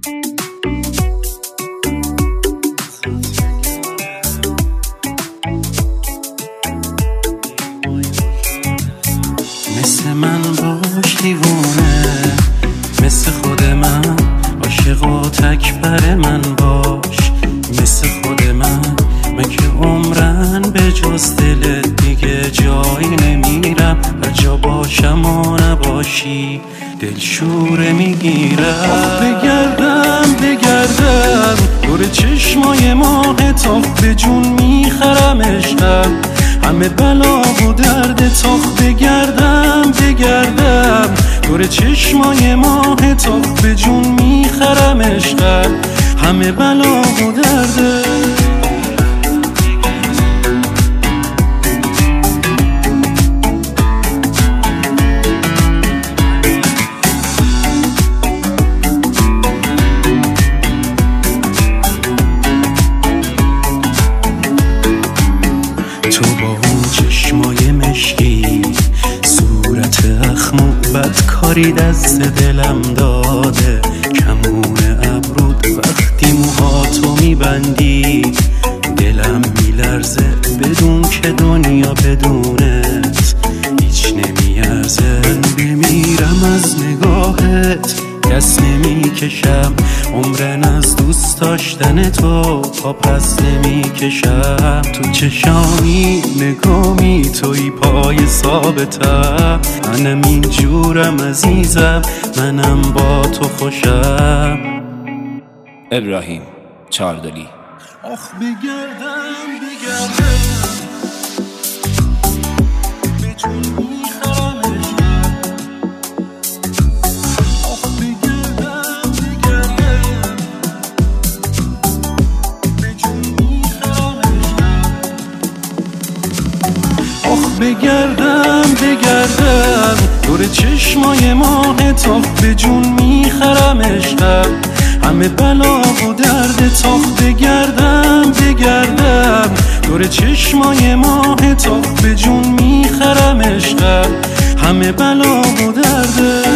مثل من باش دیوونه، مثل خود من عاشق و تکبر من باش، مثل خود من که عمرن به جز دلت دیگه جایی نمیرم، هر جا باشم و نباشی دل شوره میگیرم. بگردم دور چشمای ماه تاخ به جون میخرم عشقم، همه بلا و درد تاخ. بگردم دور چشمای ماه تاخ به جون میخرم عشقم، همه بلا و درد. تو با اون چشمای مشکی، صورت اخم و بدکاری دست دلم داده، کمون ابرود وقتی موهاتو میبندی دلم میلرزه، بدون که دنیا بدونت هیچ نمیارزه. بمیرم از نگاهت دست نمیکشم، عمرن از دوست داشتن تو پا پس نمیکشم. تو چشامی نگامی توی پای ثابتم، منم اینجورم عزیزم، منم با تو خوشم. ابراهیم چاردلی. آخ بگردم به جون میخرم عشقم، آخ بگردم به جون میخرم عشقم، آخ بگردم دور چشمای ماه تاخ به جون میخرم عشقم، همه بلا و درد تاخ. بگردم دور چشمای ماه تاخ به جون میخرم عشقم، همه بلا و درد.